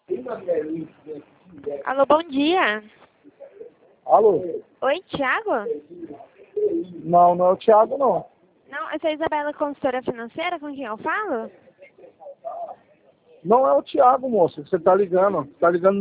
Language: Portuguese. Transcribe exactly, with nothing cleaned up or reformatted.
Alô, bom dia. Alô? Oi, Thiago? Não, não é o Thiago, não. Não, essa é a Isabela, consultora financeira, com quem eu falo? Não é o Thiago, moço. Você tá ligando. Tá ligando